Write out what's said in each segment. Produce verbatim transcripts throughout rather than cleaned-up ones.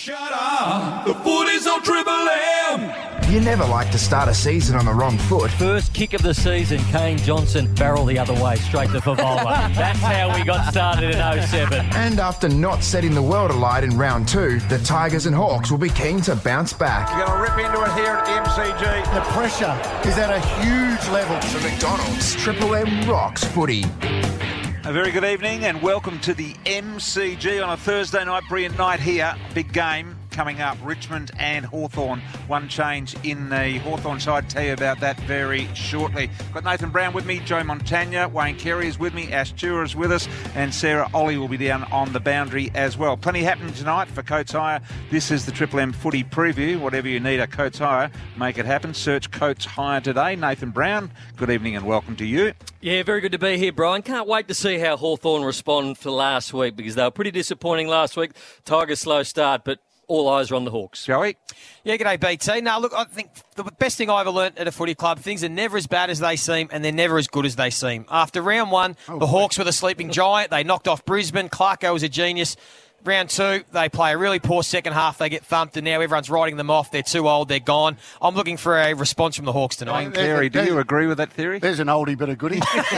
Shut up! The footy's on Triple M! You never like to start a season on the wrong foot. First kick of the season, Kane Johnson, barrel the other way, straight to Favola. That's how we got started in oh seven. And after not setting the world alight in round two, the Tigers and Hawks will be keen to bounce back. You're going to rip into it here at the M C G. The pressure is at a huge level. For McDonald's, Triple M rocks footy. A very good evening and welcome to the M C G on a Thursday night, brilliant night here. Big game coming up, Richmond and Hawthorn. One change in the Hawthorn side. Tell you about that very shortly. Got Nathan Brown with me, Joe Montagna, Wayne Carey is with me, Ash Tura is with us, and Sarah Ollie will be down on the boundary as well. Plenty happening tonight for Coates Hire. This is the Triple M footy preview. Whatever you need at Coates Hire, make it happen. Search Coates Hire today. Nathan Brown, good evening and welcome to you. Yeah, very good to be here, Brian. Can't wait to see how Hawthorn respond for last week because they were pretty disappointing last week. Tigers slow start, but all eyes are on the Hawks. Joey? Yeah, g'day, B T. Now, look, I think the best thing I ever learnt at a footy club, things are never as bad as they seem and they're never as good as they seem. After round one, oh, the boy. Hawks were the sleeping giant. They knocked off Brisbane. Clarko was a genius. Round two, they play a really poor second half. They get thumped, and now everyone's writing them off. They're too old. They're gone. I'm looking for a response from the Hawks tonight. Wayne Carey, do you agree with that theory? There's an oldie but a goodie.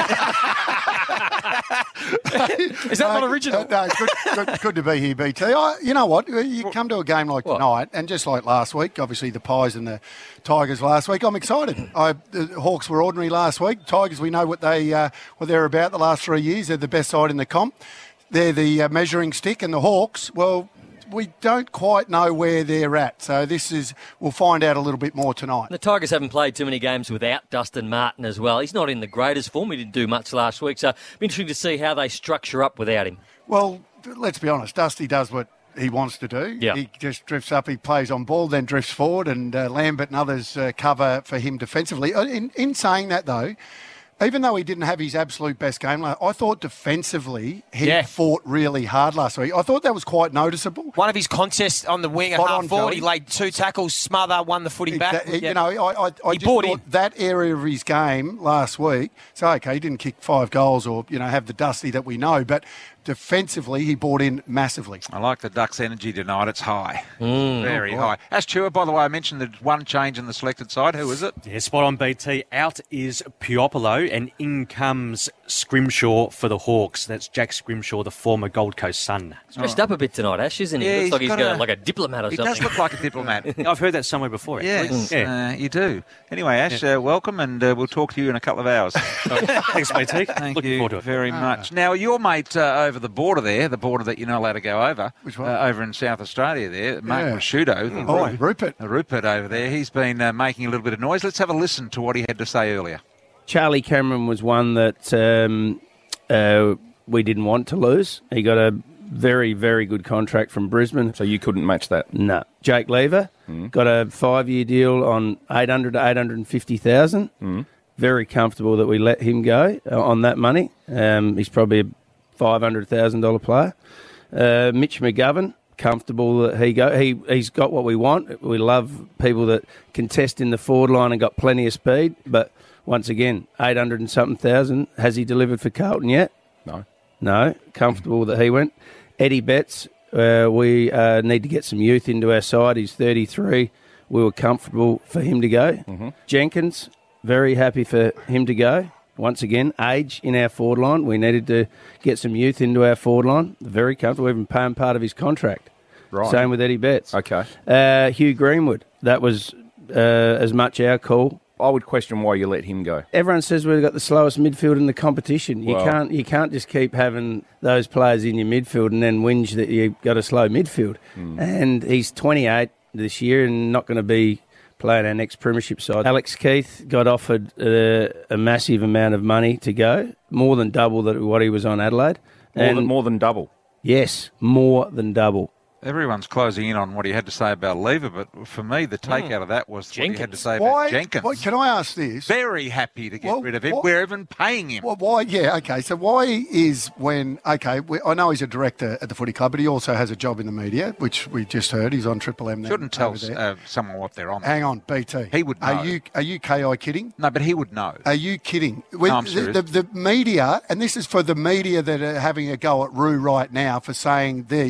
Is that not original? Uh, no, good, good, good to be here, B T. I, you know what? You come to a game like what? tonight, and just like last week, obviously the Pies and the Tigers last week, I'm excited. I, the Hawks were ordinary last week. Tigers, we know what, they, uh, what they're about the last three years. They're the best side in the comp. They're the uh, measuring stick, and the Hawks, well, we don't quite know where they're at. So this is, we'll find out a little bit more tonight. The Tigers haven't played too many games without Dustin Martin as well. He's not in the greatest form. He didn't do much last week. So it'll be interesting to see how they structure up without him. Well, let's be honest. Dusty does what he wants to do. Yep. He just drifts up, he plays on ball, then drifts forward, and uh, Lambert and others uh, cover for him defensively. In, in saying that, though, even though he didn't have his absolute best game, I thought defensively he yeah. fought really hard last week. I thought that was quite noticeable. One of his contests on the wing at half forward, he laid two tackles, smother, won the footy back. Exactly. Yeah. You know, I, I, I just thought in. that area of his game last week, so okay, he didn't kick five goals or, you know, have the Dusty that we know, but defensively, he bought in massively. I like the Ducks' energy tonight. It's high. Mm. Very oh, high. Ash Tua, by the way, I mentioned the one change in the selected side. Who is it? Yeah, spot on, B T. Out is Puopolo and in comes Scrimshaw for the Hawks. That's Jack Scrimshaw, the former Gold Coast Sun. He's dressed oh. up a bit tonight, Ash, isn't he? Yeah, Looks like he's got going like a diplomat or he something. He does look like a diplomat. I've heard that somewhere before. Yes, yeah. uh, you do. Anyway, Ash, yeah. uh, welcome, and uh, we'll talk to you in a couple of hours. Thanks, B T. Thank Looking you forward to it. very ah. much. Now, your mate uh, over the border there, the border that you're not allowed to go over, Which one? Uh, over in South Australia there, Mark yeah. Rasciuto. Mm. Oh, Rupert. Rupert over there, he's been uh, making a little bit of noise. Let's have a listen to what he had to say earlier. Charlie Cameron was one that um, uh, we didn't want to lose. He got a very, very good contract from Brisbane. So you couldn't match that? No. Jake Lever mm. got a five-year deal on eight hundred to eight hundred fifty thousand. Mm. Very comfortable that we let him go uh, on that money. Um, he's probably a five hundred thousand dollars player. Uh, Mitch McGovern, comfortable that he go. He he's got what we want. We love people that contest in the forward line and got plenty of speed. But once again, eight hundred and something thousand. Has he delivered for Carlton yet? No. No. Comfortable that he went. Eddie Betts, uh, we uh, need to get some youth into our side. He's thirty-three. We were comfortable for him to go. Mm-hmm. Jenkins, very happy for him to go. Once again, age in our forward line. We needed to get some youth into our forward line. Very comfortable. We've been paying part of his contract. Right. Same with Eddie Betts. Okay. Uh, Hugh Greenwood. That was uh, as much our call. I would question why you let him go. Everyone says we've got the slowest midfield in the competition. You well, can't you can't just keep having those players in your midfield and then whinge that you've got a slow midfield. Mm. And he's twenty-eight this year and not going to be playing our next premiership side. Alex Keith got offered uh, a massive amount of money to go, more than double that what he was on Adelaide. More and than more than double. Yes, more than double. Everyone's closing in on what he had to say about Lever, but for me, the take mm. out of that was Jenkins. What he had to say why, about Jenkins. Why, can I ask this? Very happy to get well, rid of him. What, We're even paying him. Well, why? Yeah, okay. So why is when, okay, we, I know he's a director at the footy club, but he also has a job in the media, which we just heard. He's on Triple M. Shouldn't tell uh, someone what they're on. Hang on, B T. He would know. Are you, are you K I kidding? No, but he would know. Are you kidding? No, I'm serious. The, the, the media, and this is for the media that are having a go at Roo right now for saying the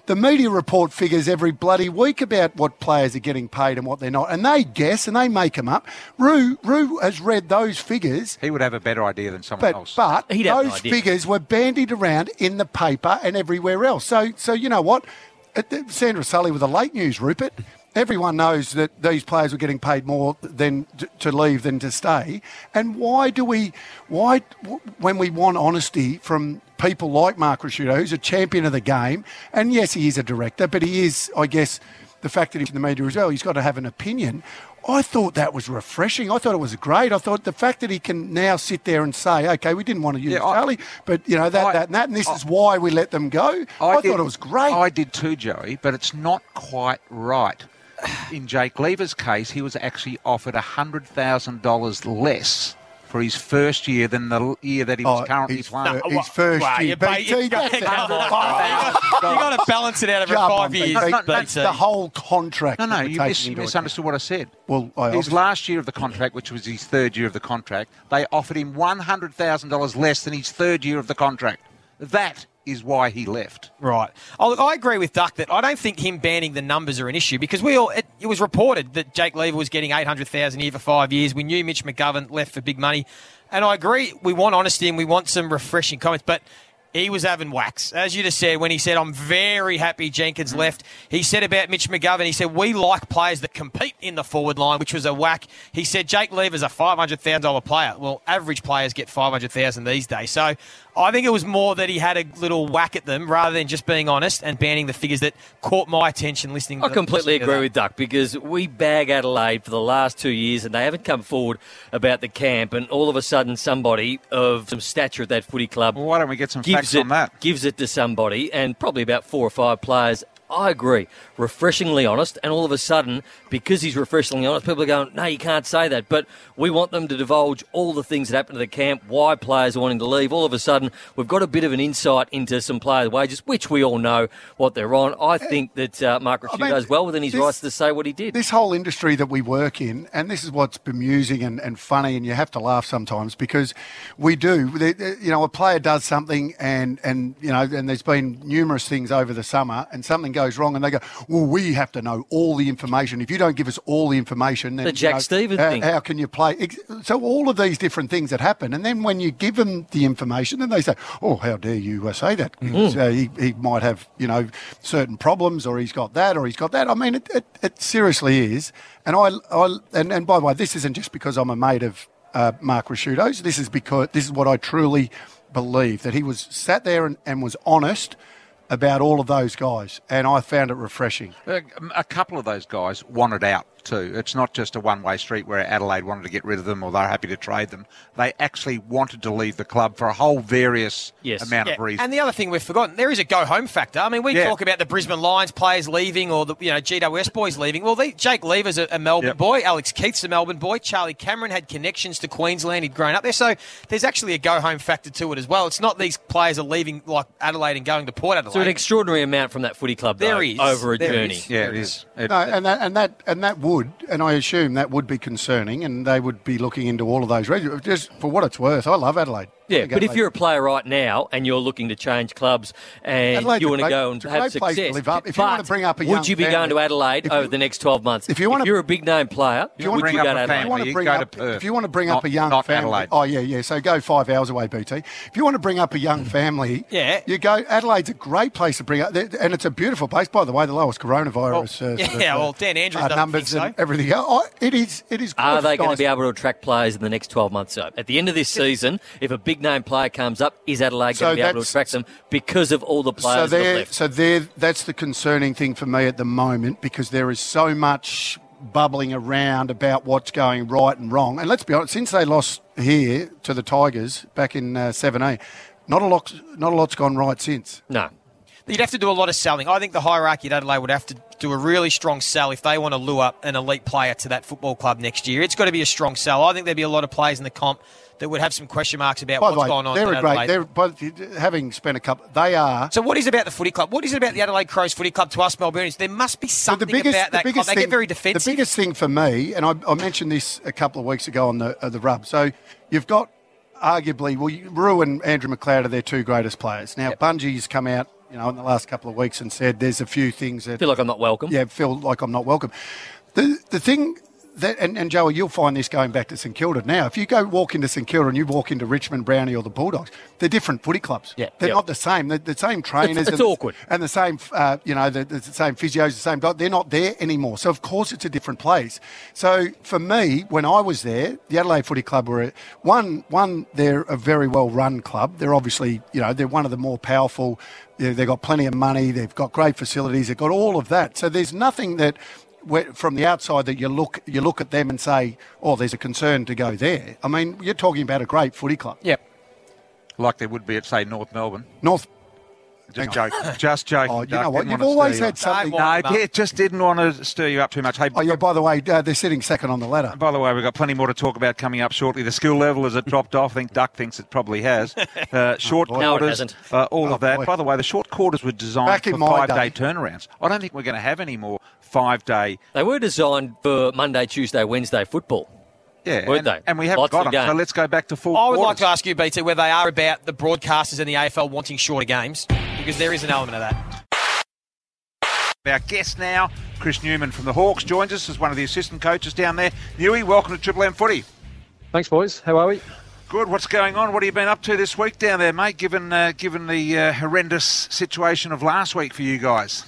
the media report figures every bloody week about what players are getting paid and what they're not, and they guess and they make them up. Roo, Roo has read those figures. He would have a better idea than someone but, else. But He'd have those no idea. figures were bandied around in the paper and everywhere else. So, so you know what? Uh, Sandra Sully with the late news, Rupert. Everyone knows that these players were getting paid more than to leave than to stay. And why do we, why, when we want honesty from people like Mark Rasciuto, who's a champion of the game, and yes, he is a director, but he is, I guess, the fact that he's in the media as well, he's got to have an opinion. I thought that was refreshing. I thought it was great. I thought the fact that he can now sit there and say, okay, we didn't want to use Yeah, I- Charlie, but, you know, that, I- that, and that, and this I- is why we let them go. I, did- thought it was great. I did too, Joey, but it's not quite right. In Jake Lever's case, he was actually offered one hundred thousand dollars less for his first year than the year that he was Oh, currently his playing. fir- his first Wow, year. you ba- B T, you that's got- it. you got to balance it out over Jump five on, B T. years. No, B T. that's the whole contract. No, no, that we're you taking mis- into misunderstood what I said. Well, I his obviously- last year of the contract, which was his third year of the contract, they offered him one hundred thousand dollars less than his third year of the contract. That is why he left. Right. Oh, look, I agree with Duck that I don't think him banning the numbers are an issue because we all it, it was reported that Jake Lever was getting eight hundred thousand dollars a year for five years. We knew Mitch McGovern left for big money. And I agree, we want honesty and we want some refreshing comments, but he was having wax. As you just said, when he said, I'm very happy Jenkins left, he said about Mitch McGovern, he said, we like players that compete in the forward line, which was a whack. He said, Jake Lever's a five hundred thousand dollars player. Well, average players get five hundred thousand dollars these days. So I think it was more that he had a little whack at them rather than just being honest and banning the figures that caught my attention listening I to completely listening to agree that. with Duck because we bag Adelaide for the last two years and they haven't come forward about the camp, and all of a sudden somebody of some stature at that footy club Well, why don't we get some gives facts it, on that? gives it to somebody, and probably about four or five players. I agree. Refreshingly honest, and all of a sudden, because he's refreshingly honest, people are going, no, you can't say that. But we want them to divulge all the things that happened to the camp, why players are wanting to leave. All of a sudden, we've got a bit of an insight into some players' wages, which we all know what they're on. I think that uh, Mark Rasciuto mean, is well within his this- rights to say what he did. This whole industry that we work in, and this is what's bemusing and, and funny, and you have to laugh sometimes because we do. They- they- You know, a player does something, and, and you know, and there's been numerous things over the summer, and something goes wrong, and they go, well, we have to know all the information. If you don't give us all the information, then The Jack you know, Stevens how, thing. how can you play? Ex- So all of these different things that happen, and then when you give them the information, then they say, oh, how dare you uh, say that? Mm. So he, he might have, you know, certain problems, or he's got that, or he's got that. I mean, it, it, it seriously is. And I, I and, and by the way, this isn't just because I'm a mate of uh, Mark Rasciuto's. This is because this is what I truly believe, that he was sat there and, and was honest about all of those guys, and I found it refreshing. A, a couple of those guys wanted out too. It's not just a one-way street where Adelaide wanted to get rid of them or they're happy to trade them. They actually wanted to leave the club for a whole various Yes. amount Yeah, of reasons. and the other thing we've forgotten, there is a go-home factor. I mean, we Yeah. talk about the Brisbane Lions players leaving or the you know G W S boys leaving. Well, they, Jake Lever's a, a Melbourne Yep. boy. Alex Keith's a Melbourne boy. Charlie Cameron had connections to Queensland. He'd grown up there. So there's actually a go-home factor to it as well. It's not these players are leaving like Adelaide and going to Port Adelaide. So an extraordinary amount from that footy club, There though, is. over a There journey. is. yeah, it is. It, No, and that and that and that would, and I assume that would be concerning, and they would be looking into all of those. Reg- Just for what it's worth, I love Adelaide. Yeah, Big but if Adelaide. you're a player right now and you're looking to change clubs and Adelaide's you a want to great- go and it's a have great place to success, live up. If you want but to bring up a young would you be family- going to Adelaide if you- over the next twelve months? if you want to- you're a big name player, If you would want to you bring go up to a Adelaide? If you want to you bring go to up, Perth. if you want to bring Not- up a young not family, Adelaide. oh yeah, yeah. So go five hours away, B T. If you want to bring up a young family, Yeah. you go. Adelaide's a great place to bring up, and it's a beautiful place. By the way, the lowest coronavirus. uh, sort of, yeah, uh, well, Dan Andrews uh, doesn't numbers think so. and everything. Oh, it is. It is. Are good. they going Nice. to be able to attract players in the next twelve months? So at the end of this season, if a big name player comes up, is Adelaide So going to be able to that's- attract them because of all the So players that have there, left? so there. That's the concerning thing for me at the moment, because there is so much bubbling around about what's going right and wrong. And let's be honest, since they lost here to the Tigers back in uh, seventeen, not a lot, not a lot's gone right since. No. You'd have to do a lot of selling. I think the hierarchy at Adelaide would have to do a really strong sell if they want to lure up an elite player to that football club next year. It's got to be a strong sell. I think there'd be a lot of players in the comp that would have some question marks about By what's the way, going on they're at a great. Adelaide. They're but having spent a couple. They are. So what is it about the footy club? What is it about the Adelaide Crows footy club to us Melbournians? There must be So something about that club. They get very defensive. The biggest thing for me, and I, I mentioned this a couple of weeks ago on the uh, the rub. So you've got arguably, well, you- Rue and Andrew McLeod are their two greatest players. Now, Yep. Bungie's come out you know, in the last couple of weeks and said there's a few things that... Feel like I'm not welcome. Yeah, feel like I'm not welcome. The the thing... That, and, and Joey, you'll find this going back to St Kilda now. If you go walk into St Kilda and you walk into Richmond, Brownie or the Bulldogs, they're different footy clubs. Yeah, they're yeah. not the same. They're the same trainers. It's, it's and, awkward. And the same, uh, you know, the, the same physios, the same... They're not there anymore. So, of course, it's a different place. So, for me, when I was there, the Adelaide Footy Club were... A, one, one, they're a very well-run club. They're obviously, you know, they're one of the more powerful... They've got plenty of money. They've got great facilities. They've got all of that. So, there's nothing that... Where, from the outside that you look you look at them and say, oh, there's a concern to go there. I mean, you're talking about a great footy club. Yep. Like there would be at, say, North Melbourne. North. Just joking. Just joking. Oh, you Doug. know what? Didn't You've want to always stir you had up. something. Don't No, wind 'em yeah, up. just didn't want to stir you up too much. Hey, Oh, yeah, by the way, uh, they're sitting second on the ladder. by the way, we've got plenty more to talk about coming up shortly. The skill level, has it dropped off? I think Duck thinks it probably has. Uh, short No, it quarters, hasn't. uh, all Oh, of that. boy. By the way, the short quarters were designed Back in for my five-day day. turnarounds. I don't think we're going to have any more five-day. They were designed for Monday, Tuesday, Wednesday football. Yeah, Weren't and, they? and we haven't Lots got of them. So games. let's go back to full I would quarters. like to ask you, B T, where they are about the broadcasters and the A F L wanting shorter games, because there is an element of that. Our guest now, Chris Newman from the Hawks, joins us as one of the assistant coaches down there. Newy, welcome to Triple M Footy. Thanks, boys. How are we? Good. What's going on? What have you been up to this week down there, mate, given uh, given the uh, horrendous situation of last week for you guys?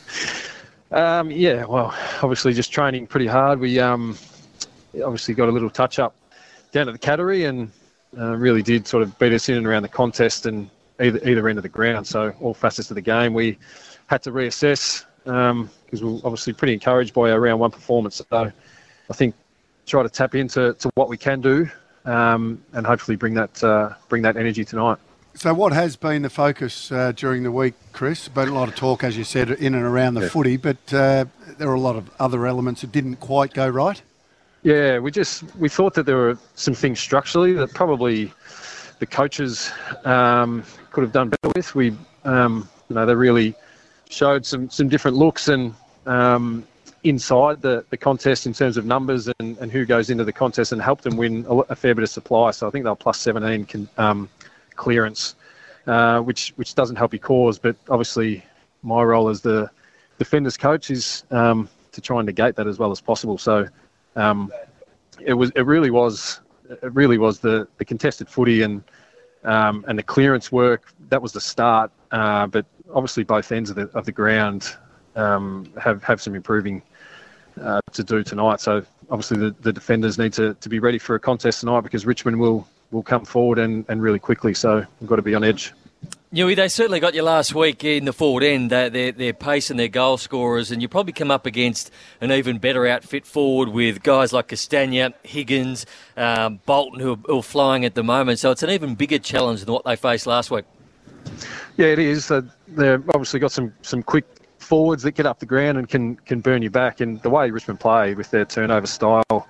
Um, yeah, well, obviously just training pretty hard. We um, obviously got a little touch-up down at the Cattery and uh, really did sort of beat us in and around the contest and either, either end of the ground. So all facets of the game we had to reassess because um, we were obviously pretty encouraged by our round one performance. So I think try to tap into to what we can do um, and hopefully bring that uh, bring that energy tonight. So what has been the focus uh, during the week, Chris? Been a lot of talk, as you said, in and around the Yeah. footy, but uh, there are a lot of other elements that didn't quite go right. Yeah, we just we thought that there were some things structurally that probably the coaches um, could have done better with. We, um, you know, they really showed some, some different looks and um, inside the, the contest in terms of numbers and, and who goes into the contest and helped them win a, a fair bit of supply. So I think they were plus seventeen can, um, clearance, uh, which which doesn't help your cause. But obviously, my role as the defenders coach is um, to try and negate that as well as possible. So. Um, it was. It really was. It really was the, the contested footy and um, and the clearance work. That was the start. Uh, but obviously, both ends of the of the ground um, have have some improving uh, to do tonight. So obviously, the, the defenders need to, to be ready for a contest tonight because Richmond will will come forward and, and really quickly. So we've got to be on edge. Newey, they certainly got you last week in the forward end, their, their, their pace and their goal scorers, and you probably come up against an even better outfit forward with guys like Castagna, Higgins, um, Bolton, who are, who are flying at the moment. So it's an even bigger challenge than what they faced last week. Yeah, it is. Uh, they've obviously got some, some quick forwards that get up the ground and can, can burn you back. And the way Richmond play with their turnover style,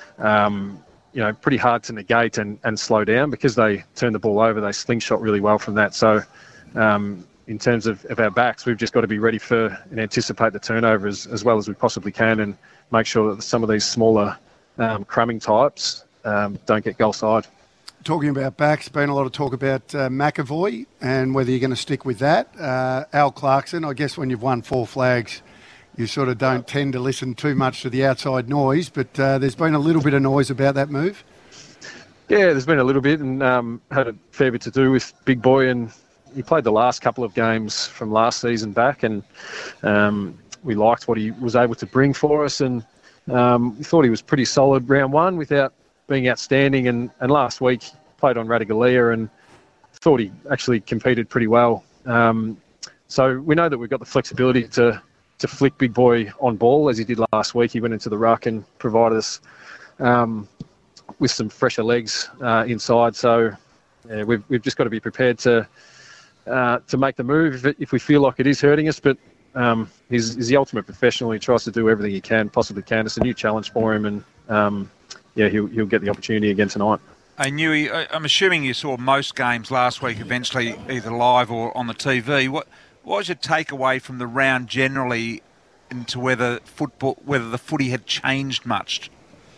um, you know, pretty hard to negate and, and slow down because they turn the ball over. They slingshot really well from that. So um, in terms of, of our backs, we've just got to be ready for and anticipate the turnovers as well as we possibly can and make sure that some of these smaller um, cramming types um, don't get goal side. Talking about backs, been a lot of talk about uh, McAvoy and whether you're going to stick with that. Uh, Al Clarkson, I guess when you've won four flags, you sort of don't tend to listen too much to the outside noise, but uh, there's been a little bit of noise about that move. Yeah, there's been a little bit and um, had a fair bit to do with Big Boy, and he played the last couple of games from last season back, and um, we liked what he was able to bring for us, and um, we thought he was pretty solid round one without being outstanding, and, and last week played on Radigalia and thought he actually competed pretty well. Um, so we know that we've got the flexibility to to flick Big Boy on ball as he did last week. He went into the ruck and provided us um, with some fresher legs uh, inside. So yeah, we've we've just got to be prepared to uh, to make the move if, it, if we feel like it is hurting us. But um, he's, he's the ultimate professional. He tries to do everything he can, possibly can. It's a new challenge for him, and um, yeah, he'll he'll get the opportunity again tonight. Hey, Newey, I'm assuming you saw most games last week, eventually either live or on the T V. What what was your takeaway from the round generally into whether football, whether the footy had changed much?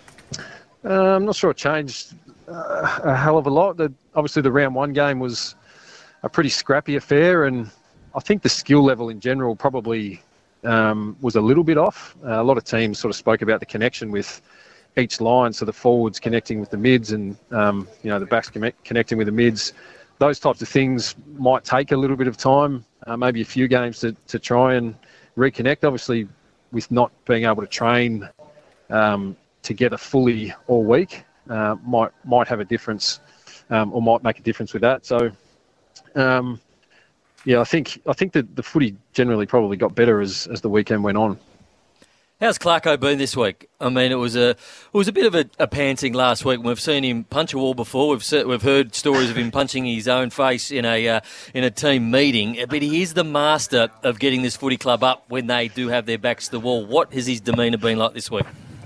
Uh, I'm not sure it changed uh, a hell of a lot. The, obviously, the round one game was a pretty scrappy affair, and I think the skill level in general probably um, was a little bit off. Uh, a lot of teams sort of spoke about the connection with each line, so the forwards connecting with the mids and, um, you know, the backs connect, connecting with the mids. Those types of things might take a little bit of time, uh, maybe a few games to, to try and reconnect. Obviously, with not being able to train um, together fully all week, uh, might might have a difference um, or might make a difference with that. So, um, yeah, I think I think that the footy generally probably got better as, as the weekend went on. How's Clarko been this week? I mean, it was a it was a bit of a, a pantsing last week. We've seen him punch a wall before. We've se- we've heard stories of him punching his own face in a uh, in a team meeting. But he is the master of getting this footy club up when they do have their backs to the wall. What has his demeanour been like this week?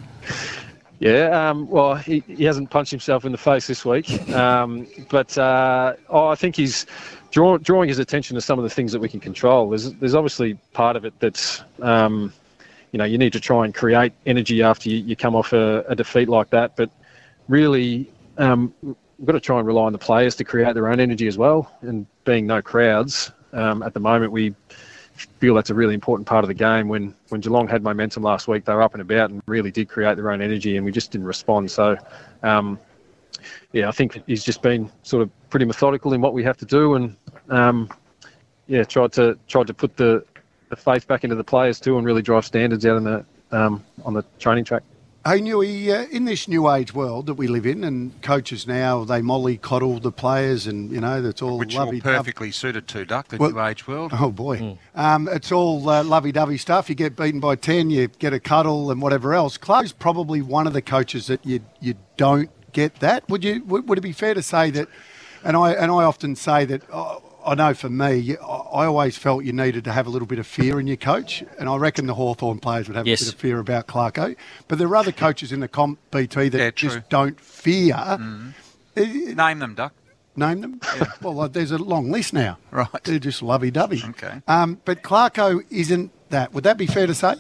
Yeah, um, well, he, he hasn't punched himself in the face this week, um, but uh, oh, I think he's draw, drawing his attention to some of the things that we can control. There's there's obviously part of it that's. Um, You know, you need to try and create energy after you, you come off a, a defeat like that. But really, um, we've got to try and rely on the players to create their own energy as well. And being no crowds, um, at the moment, we feel that's a really important part of the game. When, when Geelong had momentum last week, they were up and about and really did create their own energy, and we just didn't respond. So, um, yeah, I think he's just been sort of pretty methodical in what we have to do, and um, yeah, tried to tried to put the the faith back into the players too, and really drive standards out in the um, on the training track. Hey, Newey, uh, in this new age world that we live in, and coaches now, they mollycoddle the players, and, you know, that's all Which lovey-dovey. you're perfectly suited to, Duck, the well, new age world. Oh, boy. Mm. Um, it's all uh, lovey-dovey stuff. You get beaten by ten, you get a cuddle and whatever else. Clarko's probably one of the coaches that you you don't get that. Would you? Would, would it be fair to say that, and I and I often say that, oh, I know for me, I always felt you needed to have a little bit of fear in your coach, and I reckon the Hawthorn players would have yes. a bit of fear about Clarko. But there are other coaches in the comp, B T, that yeah, just don't fear. Mm. Uh, Name them, Duck. Name them? Yeah. Well, uh, there's a long list now. Right. They're just lovey-dovey. Okay. Um, but Clarko isn't that. Would that be fair to say?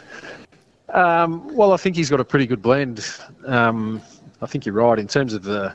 Um, well, I think he's got a pretty good blend. Um, I think you're right in terms of the...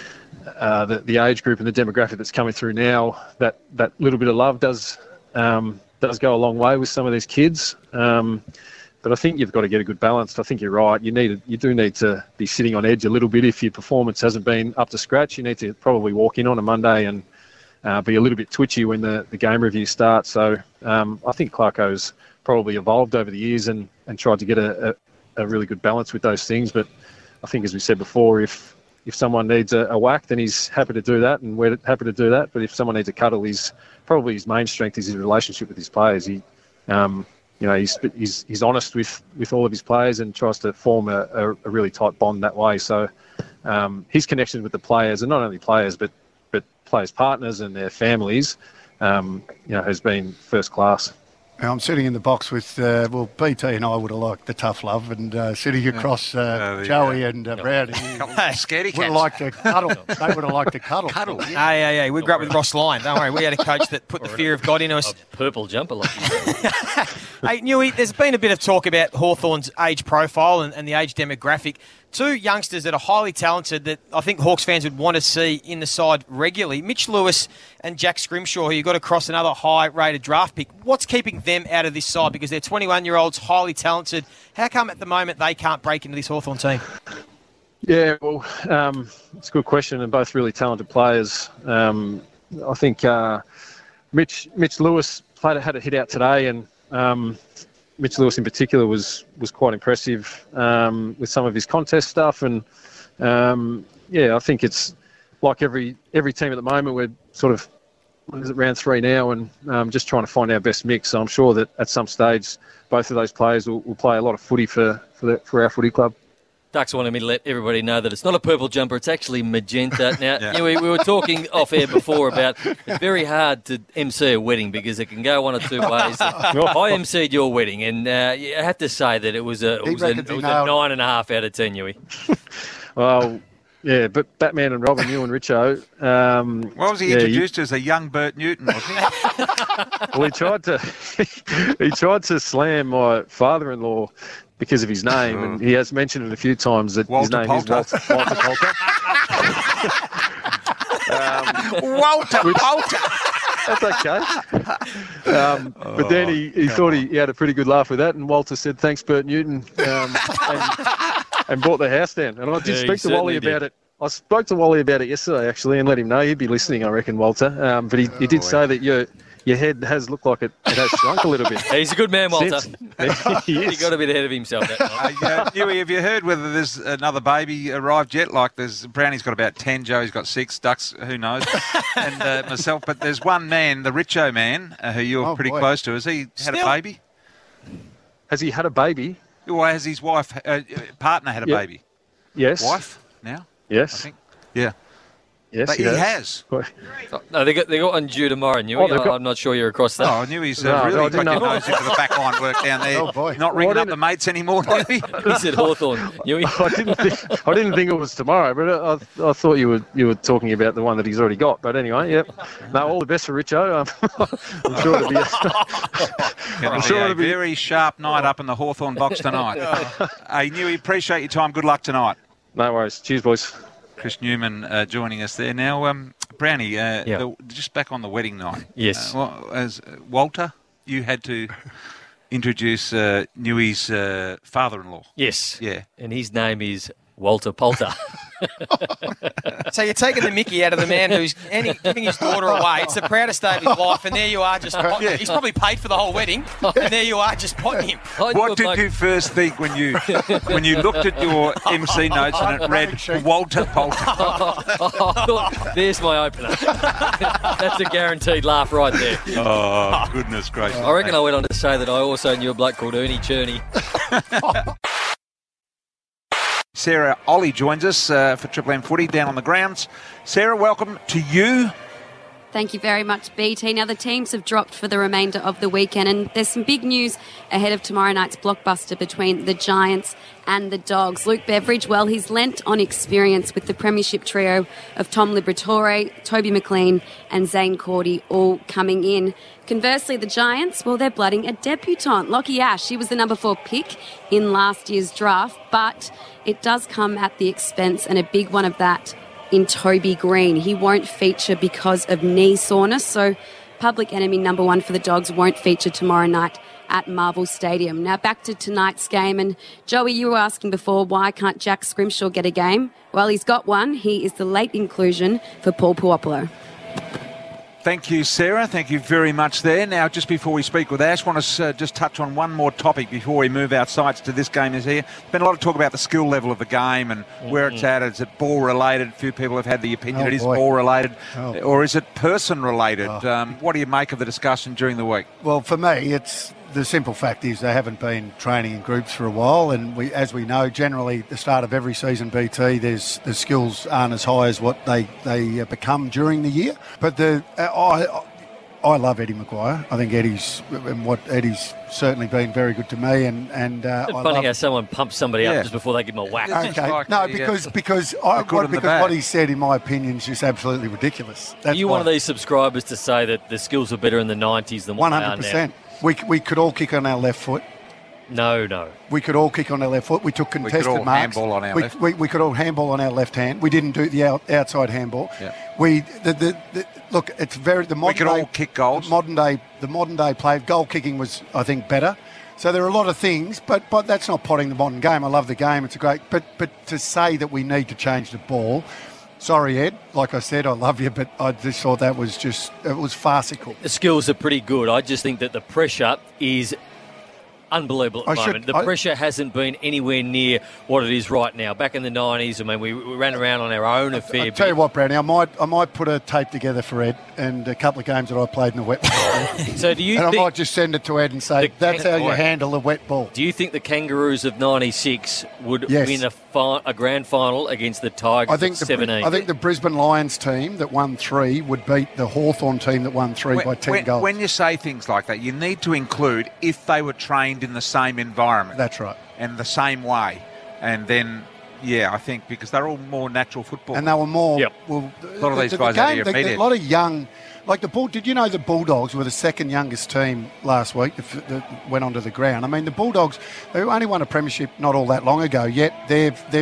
Uh, the, the age group and the demographic that's coming through now, that, that little bit of love does um, does go a long way with some of these kids. Um, but I think you've got to get a good balance. I think you're right. You need you do need to be sitting on edge a little bit if your performance hasn't been up to scratch. You need to probably walk in on a Monday and uh, be a little bit twitchy when the, the game review starts. So um, I think Clarko's probably evolved over the years and, and tried to get a, a, a really good balance with those things. But I think, as we said before, if If someone needs a, a whack, then he's happy to do that, and we're happy to do that. But if someone needs a cuddle, he's probably his main strength is his relationship with his players. He, um, you know, he's, he's he's honest with, with all of his players and tries to form a, a, a really tight bond that way. So um, his connection with the players, and not only players, but but players' partners and their families, um, you know, has been first class. Now, I'm sitting in the box with, uh, well, B T and I would have liked the tough love, and uh, sitting across uh, uh, Joey uh, and uh, Brownie Scaredy would have liked to cuddle. They would have liked to cuddle. Cuddle, yeah. Hey, hey, hey, we grew up with Ross Lyon. Don't worry, we had a coach that put the fear of God into us. A purple jumper like you. Hey, Newey, there's been a bit of talk about Hawthorn's age profile and, and the age demographic. Two youngsters that are highly talented that I think Hawks fans would want to see in the side regularly. Mitch Lewis and Jack Scrimshaw, who you've got across another high-rated draft pick. What's keeping them out of this side? Because they're twenty-one-year-olds, highly talented. How come at the moment they can't break into this Hawthorn team? Yeah, well, um, it's a good question, and both really talented players. Um, I think uh, Mitch Mitch Lewis played, had a hit out today, and um, Mitch Lewis in particular was was quite impressive um, with some of his contest stuff, and um, yeah, I think it's like every every team at the moment. We're sort of what is it, round three now, and um, just trying to find our best mix. So I'm sure that at some stage, both of those players will, will play a lot of footy for for, the, for our footy club. Ducks wanted me to let everybody know that it's not a purple jumper, it's actually magenta. Now, yeah. you know, we, we were talking off air before about it's very hard to M C a wedding because it can go one or two ways. I M C'd your wedding, and uh, I have to say that it was a, it was a, it was a nine and a half out of ten, Newey. Well, yeah, but Batman and Robin, you and Richo. Um, what was he yeah, introduced you, as a young Bert Newton, wasn't he? Well, he tried to he tried to slam my father-in-law because of his name, oh. and he has mentioned it a few times that Walter his name Polter. is Walter, Walter Polter. um, Walter which, Polter. That's okay. Um, but then he, he thought he, he had a pretty good laugh with that, and Walter said, thanks, Bert Newton, um, and, and brought the house down. And I did Yeah, speak to Wally certainly about did. it. I spoke to Wally about it yesterday, actually, and let him know. He'd be listening, I reckon, Walter. Um, but he, he did say that your your head has looked like it, it has shrunk a little bit. He's a good man, Walter. Since- he He is. got a bit ahead of himself that night. Hey, uh, Newey, have you heard whether there's another baby arrived yet? Like, there's Brownie's got about ten, Joey's got six, Ducks, who knows, and uh, myself. But there's one man, the Richo man, uh, who you're Oh, pretty boy. close to. Has he had Still? a baby? Has he had a baby? Or has his wife, uh, partner, had a Yeah. baby? Yes. Wife now, Yes. I think. Yeah, Yes, but he has. No, they got they got one due tomorrow, Newey. Oh, they've got- I'm not sure you're across that. Oh, I knew he's No, uh, no, I really didn't got your know. nose into the back line work down there. Oh, boy. Not ringing Well, I up the didn't- mates anymore, Newey. He said Hawthorn. Newey. I didn't think I didn't think it was tomorrow, but I, I thought you were you were talking about the one that he's already got. But anyway, yep. No, all the best for Richo. Um, I'm sure it'll be. A, Going I'm to sure be a it'll be. very sharp night up in the Hawthorn box tonight. Hey, Newey, appreciate your time. Good luck tonight. No worries. Cheers, boys. Chris Newman uh, joining us there. Now, um, Brownie, uh, Yeah. the, just back on the wedding night. Yes. Uh, well, as uh, Walter, you had to introduce uh, Newey's uh, father-in-law. Yes. Yeah. And his name is Walter Poulter. So you're taking the mickey out of the man who's any, giving his daughter away. It's the proudest day of his life, and there you are just potting him. He's probably paid for the whole wedding, and there you are just potting him. What did you first think when you when you looked at your M C notes and it read Walter Poulter? Oh, look, there's my opener. That's a guaranteed laugh right there. Oh, goodness gracious. I reckon I went on to say that I also knew a bloke called Ernie Cherney. Sarah Ollie joins us uh, for Triple M Footy down on the grounds. Sarah, welcome to you. Thank you very much, B T. Now, the teams have dropped for the remainder of the weekend, and there's some big news ahead of tomorrow night's blockbuster between the Giants and the Dogs. Luke Beveridge, well, he's lent on experience with the premiership trio of Tom Liberatore, Toby McLean and Zane Cordy all coming in. Conversely, the Giants, well, they're blooding a debutante, Lockie Ash. She was the number four pick in last year's draft, but it does come at the expense, and a big one of that, in Toby Green. He won't feature because of knee soreness, so public enemy number one for the Dogs won't feature tomorrow night at Marvel Stadium. Now back to tonight's game, and Joey, you were asking before, why can't Jack Scrimshaw get a game? Well, he's got one. He is the late inclusion for Paul Puopolo. Thank you, Sarah. Thank you very much there. Now, just before we speak with Ash, want to uh, just touch on one more topic before we move our sights to this game is here. There's been a lot of talk about the skill level of the game and where it's at. Is it ball related? A few people have had the opinion Oh, it is boy. ball related, Oh. or is it person related? Oh. Um, what do you make of the discussion during the week? Well, for me, it's the simple fact is they haven't been training in groups for a while, and we, as we know, generally the start of every season, B T, there's the skills aren't as high as what they they uh, become during the year. But the uh, I. I love Eddie Maguire. I think Eddie's and what Eddie's certainly been very good to me, and and uh, It's I funny love, how someone pumps somebody Yeah. up just before they give them a whack. It's Okay, like no, the, uh, because because I, good what, and the because bad. what he said, in my opinion, is just absolutely ridiculous. That's Are you why. one of these subscribers to say that the skills were better in the nineties than what One they are hundred now? percent. We we could all kick on our left foot. No, no. We could all kick on our left foot. We took could contested all marks. handball on our we, left. We, we could all handball on our left hand. We didn't do the out, outside handball. Yeah. We the, the, the look. It's very the modern could day, all kick goals. The modern day the modern day play goal kicking was, I think, better. So there are a lot of things, but but that's not potting the modern game. I love the game. It's a great. But but to say that we need to change the ball. Sorry, Ed. Like I said, I love you, but I just thought that was just it was farcical. The skills are pretty good. I just think that the pressure is unbelievable at the I should- moment. The I- pressure hasn't been anywhere near what it is right now. Back in the nineties, I mean, we, we ran around on our own a fair I'll bit. tell you what, Brownie, I might I might put a tape together for Ed and a couple of games that I played in the wet ball. So do you and I think, might just send it to Ed and say, The- that's how you Boy. handle a wet ball. do you think the Kangaroos of ninety-six would Yes. win a, fi- a grand final against the Tigers I think of the seventeen? I think the Brisbane Lions team that won three would beat the Hawthorn team that won three When, by ten when, goals. when you say things like that, you need to include if they were trained in the same environment. That's right. And the same way. And then, yeah, I think because they're all more natural football. And they were more. Yep. Well, A lot of these guys out here are the, the, meathead. a lot of young, like the Bull. Did you know the Bulldogs were the second youngest team last week that, that went onto the ground? I mean, the Bulldogs, they only won a premiership not all that long ago. Yet they've they've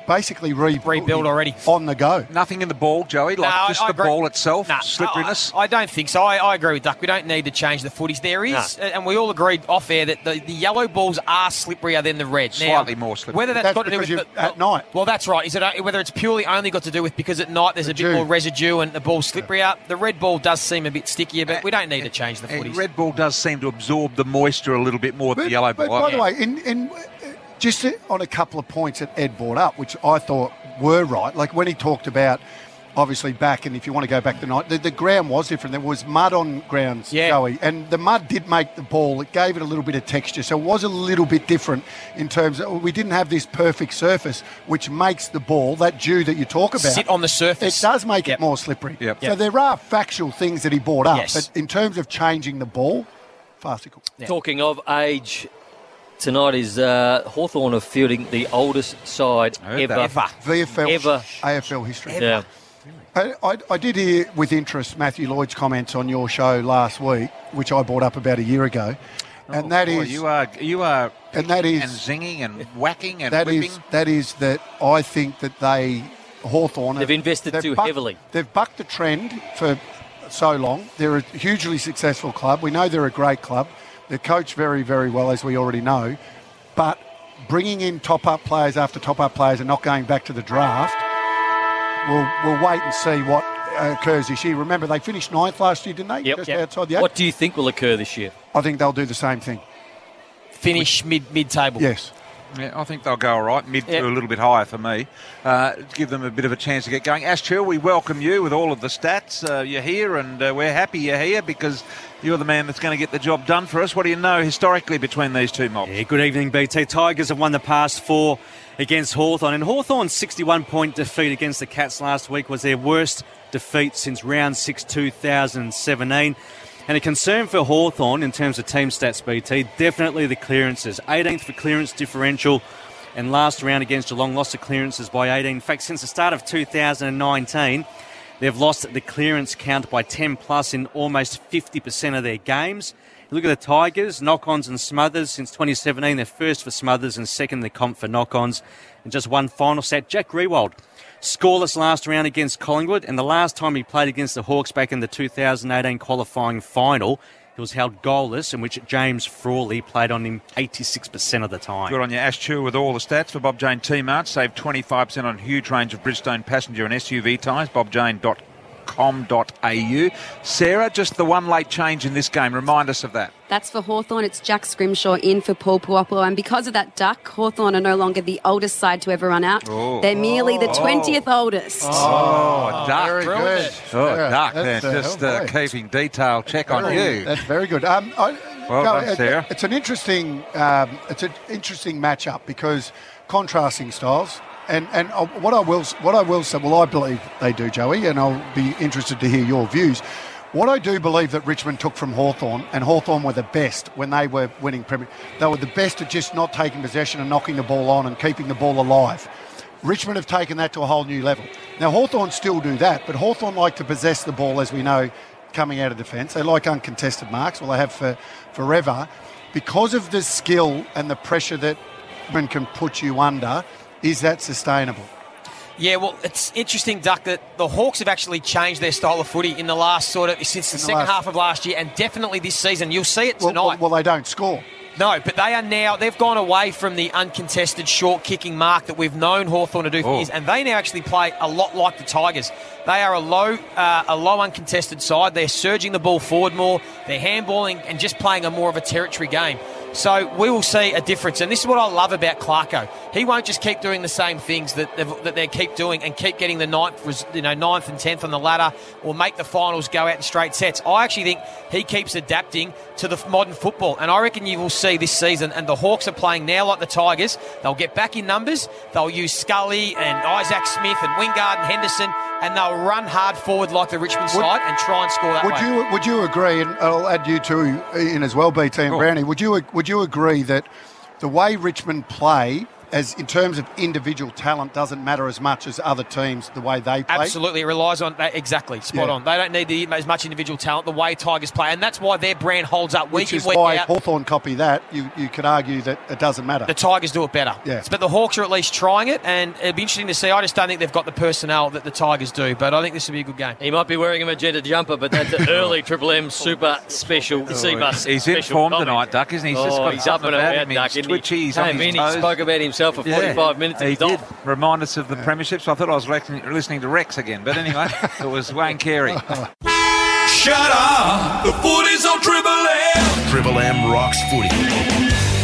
basically re- Rebuild already. on the go. Nothing in the ball, Joey, like No, just I the agree. ball itself, No, slipperiness. I, I don't think so. I, I agree with Duck. We don't need to change the footies. There is, No. and we all agreed off air that the, the yellow balls are slipperier than the red. Now, Slightly more slippery. Whether that's, That's got to do because with you- the, at night. Well, that's right. Is it uh, whether it's purely only got to do with because at night there's a bit dew. more residue and the ball's slipperier? The red ball does seem a bit stickier, but we don't need to change the And footies. red ball does seem to absorb the moisture a little bit more than But, the yellow but ball. by the way, in, in just on a couple of points that Ed brought up, which I thought were right, like when he talked about obviously back, and if you want to go back the night, the, the ground was different. There was mud on grounds, Yeah. Joey, and the mud did make the ball. It gave it a little bit of texture, so it was a little bit different in terms of we didn't have this perfect surface, which makes the ball, that dew that you talk about, Sit on the surface. It does make Yep. it more slippery. Yep. So Yep. there are factual things that he brought up, Yes. but in terms of changing the ball, farcical. Talking of age, tonight is uh, Hawthorn are fielding the oldest side heard ever. that. Ever. V F L, Ever. A F L history. Yeah. I, I, I did hear with interest Matthew Lloyd's comments on your show last week, which I brought up about a year ago, and that is Boy, you are you are and that is and zinging and whacking and that whipping. is that is that I think that they Hawthorn They've invested too heavily. They've bucked the trend for so long. They're a hugely successful club. We know they're a great club. They're coached very, very well, as we already know. But bringing in top-up players after top-up players and not going back to the draft, we'll, we'll wait and see what uh, occurs this year. Remember, they finished ninth last year, didn't they? Yep. Just Yep. outside the eight. What do you think will occur this year? I think they'll do the same thing. Finish mid mid table. Yes. Yeah, I think they'll go all right, mid Yep. to a little bit higher for me. Uh, give them a bit of a chance to get going. Ash Chill, we welcome you with all of the stats. Uh, you're here, and uh, we're happy you're here because you're the man that's going to get the job done for us. What do you know historically between these two mobs? Yeah, good evening, B T. Tigers have won the past four against Hawthorn, and Hawthorn's sixty-one point defeat against the Cats last week was their worst defeat since round six two thousand seventeen. And a concern for Hawthorn in terms of team stats, B T, definitely the clearances. eighteenth for clearance differential, and last round against Geelong lost the clearances by eighteen. In fact, since the start of two thousand nineteen, they've lost the clearance count by ten plus in almost fifty percent of their games. Look at the Tigers, knock-ons and smothers. Since twenty seventeen, they're first for smothers and second in the comp for knock-ons. And just one final stat, Jack Grewald, scoreless last round against Collingwood, and the last time he played against the Hawks back in the two thousand eighteen qualifying final, he was held goalless, in which James Frawley played on him eighty-six percent of the time. Good on you, Ash Chill, with all the stats for Bob Jane T-Mart. Save twenty-five percent on a huge range of Bridgestone passenger and S U V tyres. bob jane dot com dot a u. Sarah, just the one late change in this game. Remind us of that. That's for Hawthorn. It's Jack Scrimshaw in for Paul Puopolo. And because of that duck, Hawthorn are no longer the oldest side to ever run out. Oh. They're merely the twentieth oldest. Oh, duck. Very good. Oh, Yeah, duck. that's, Then uh, just oh, uh, boy. keeping detail check on Very- you. That's very good. Um, I, Well go- done, it- Sarah. It's an interesting, um, it's an interesting matchup because contrasting styles. And and uh, what I will what I will say, well, I believe they do, Joey, and I'll be interested to hear your views. What I do believe that Richmond took from Hawthorn, and Hawthorn were the best when they were winning Premier. They were the best at just not taking possession and knocking the ball on and keeping the ball alive. Richmond have taken that to a whole new level. Now, Hawthorn still do that, but Hawthorn like to possess the ball, as we know, coming out of defence. They like uncontested marks, well, they have for forever. Because of the skill and the pressure that Richmond can put you under, is that sustainable? Yeah, well, it's interesting, Duck, that the Hawks have actually changed their style of footy in the last sort of, since the, the second last- half of last year, and definitely this season. You'll see it Well, tonight. well, well, they don't score. No, but they are now, they've gone away from the uncontested short kicking mark that we've known Hawthorn to do for Oh. years, and they now actually play a lot like the Tigers. They are a low uh, a low uncontested side. They're surging the ball forward more, they're handballing and just playing a more of a territory game. So we will see a difference, and this is what I love about Clarko. He won't just keep doing the same things that they've- that they keep doing and keep getting the ninth, res- you know, ninth and tenth on the ladder, or make the finals go out in straight sets. I actually think he keeps adapting to the modern football, and I reckon you will see this season. And the Hawks are playing now like the Tigers. They'll get back in numbers. They'll use Scully and Isaac Smith and Wingard and Henderson, and they'll run hard forward like the Richmond Would- side and try and score that Would way. you would you agree, and I'll add you two in as well, B T and Oh. Brownie, would you would you agree that the way Richmond play as in terms of individual talent, doesn't matter as much as other teams the way they play. Absolutely, it relies on that. Exactly, spot Yeah. on. They don't need the, as much individual talent the way Tigers play, and that's why their brand holds up week Which in, is week why out. Hawthorn copy that. You you could argue that it doesn't matter. The Tigers do it better. Yeah. But the Hawks are at least trying it, and it'd be interesting to see. I just don't think they've got the personnel that the Tigers do, but I think this will be a good game. He might be wearing a magenta jumper, but that's an early Triple M super special C-Bus. He's in special form comment. tonight, Duck, isn't he? He's oh, just got he's something up and about about, him. Duck. He's isn't twitchy, he? he's on Came his in, toes. he spoke about himself for forty-five minutes. He He's did off. remind us of the premiership, so I thought I was listening to Rex again. But anyway, it was Wayne Carey. Shut up! The footy's on Triple M. Triple M rocks footy.